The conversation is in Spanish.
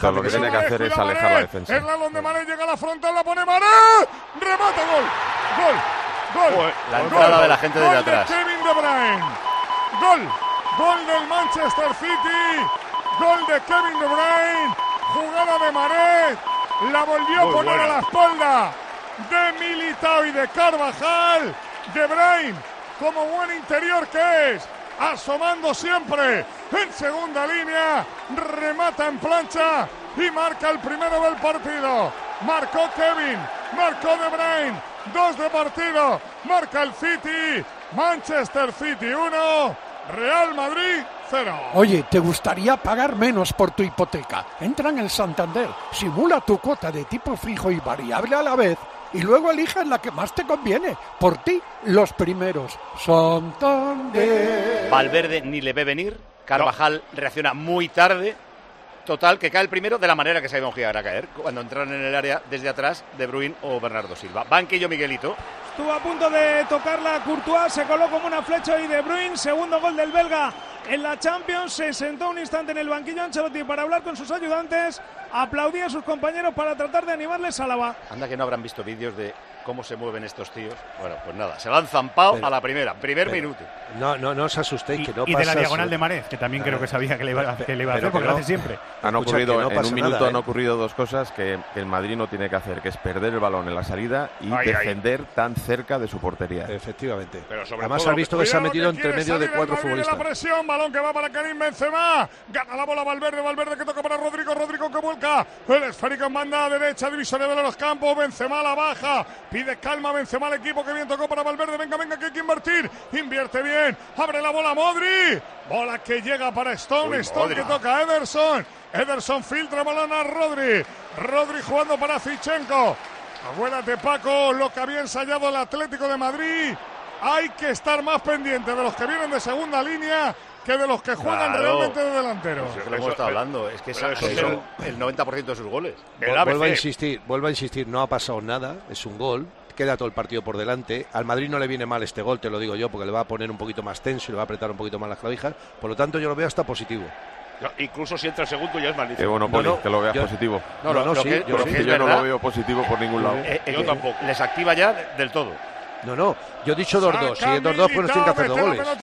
Todo lo que tiene que hacer es alejar la defensa. Es la donde Mané llega a la frontal, la pone Mané. Remata, gol. La entrada de la gente desde atrás. De Kevin De Bruyne. Gol del Manchester City. Gol de Kevin De Bruyne. Jugada de Mané. La volvió a poner a la espalda de Militao y de Carvajal. De Bruyne, como buen interior que es, asomando siempre en segunda línea, remata en plancha y marca el primero del partido. Marcó Kevin, marcó De Bruyne, 2 de partido, marca el City. Manchester City 1, Real Madrid 0. Oye, ¿te gustaría pagar menos por tu hipoteca? Entra en el Santander, simula tu cuota de tipo fijo y variable a la vez y luego eliges la que más te conviene. Por ti, los primeros. Santander. Valverde ni le ve venir. Carvajal reacciona muy tarde. Total, que cae el primero de la manera que se ha ido a caer, cuando entraron en el área desde atrás De Bruyne o Bernardo Silva. Banquillo Miguelito. Estuvo a punto de tocarla Courtois, se coló como una flecha y De Bruyne, segundo gol del belga en la Champions, se sentó un instante en el banquillo Ancelotti para hablar con sus ayudantes, aplaudía a sus compañeros para tratar de animarles a la. Anda que no habrán visto vídeos de cómo se mueven estos tíos. Bueno, pues nada, se van zampado a la primera, minuto. No os asustéis, que no pasa. Y de la diagonal de Mahrez, que también creo que sabía que le iba a hacer, porque lo hace siempre. En un minuto han ocurrido dos cosas que el Madrid no tiene que hacer, que es perder el balón en la salida y defender tan cerca de su portería. Efectivamente. Pero además has visto que se ha metido entre medio de 4 futbolistas. La presión, balón que va para Karim Benzema, gana la bola Valverde que toca para Rodrigo que vuelca, el esférico en banda derecha, divisoria de los campos, Benzema la baja, pide calma Benzema al equipo, que bien tocó para Valverde, venga que hay que invertir, invierte bien, abre la bola Modri, bola que llega para Stone que toca a Ederson filtra balón a Rodri jugando para Zinchenko. Acuérdate, Paco, lo que había ensayado el Atlético de Madrid. Hay que estar más pendiente de los que vienen de segunda línea que de los que juegan realmente de delantero. Pues lo hemos estado hablando, es que son el 90% de sus goles. Vuelvo a insistir, no ha pasado nada, es un gol, queda todo el partido por delante. Al Madrid no le viene mal este gol, te lo digo yo, porque le va a poner un poquito más tenso y le va a apretar un poquito más las clavijas. Por lo tanto, yo lo veo hasta positivo. No, incluso si entra el segundo ya es malísimo. Qué bueno, Poli, que lo veas positivo. Yo no lo veo positivo por ningún lado. Yo tampoco. Les activa ya del todo. Yo he dicho 2-2, si es 2-2 pues nos tienen que hacer 2 goles.